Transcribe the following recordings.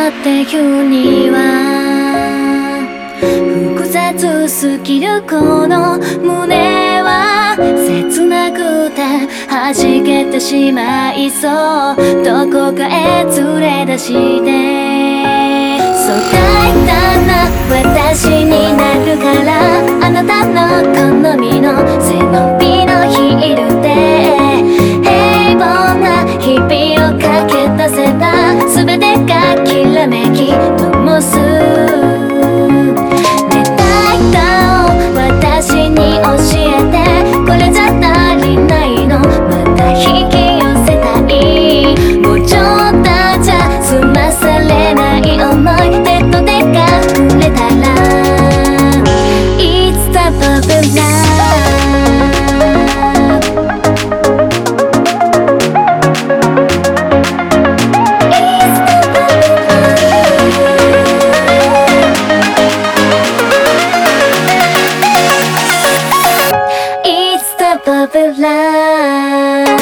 たっていうには複雑すぎるこの胸は切なくて弾けてしまいそう。どこかへ連れ出してそう大胆な私になるから、あなたの好みの背伸びのヒールで平凡な日々を駆け出せば全てがきらめき灯す。で大胆を私に教えて、これじゃ足りないの、また引き寄せたい。もうちょっとじゃ済まされない思い、ネットで隠れたら It's the bubble love。Bubble love。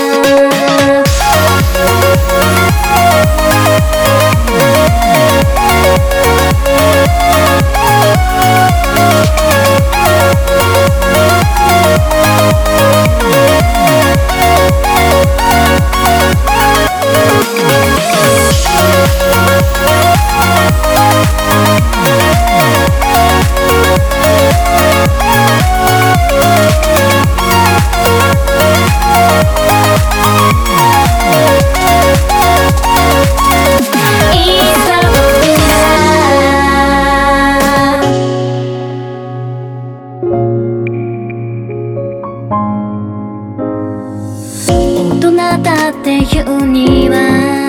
大人だっていうには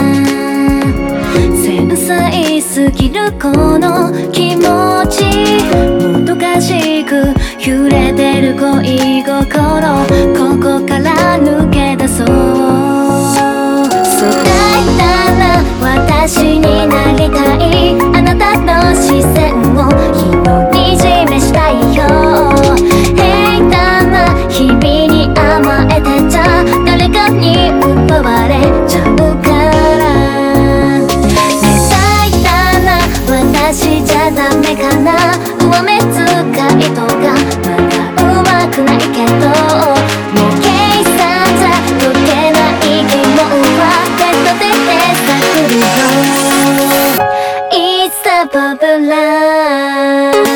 繊細すぎるこの気持ち、もどかしく揺れてる恋心、ここから抜け出そう。そう大胆な私になりたい、あなたの視線を独り占めしたいよ。平坦な日々に甘えてちゃ誰かに奪われちゃうから。ね、大胆な私じゃダメかな、上目遣いとかまだ上手くないけど、もう計算じゃ解けない疑問はネットで探るよ。 It's the bubble love。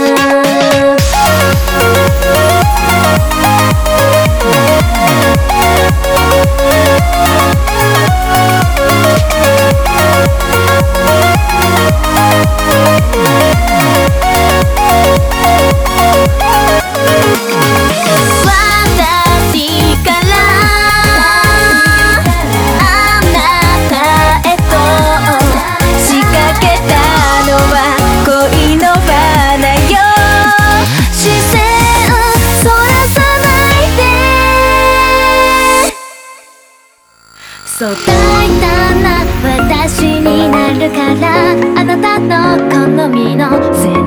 私からあなたへと仕掛けたのは恋の罠よ。視線そらさないで。そう大胆な私になるから、あなたの好みの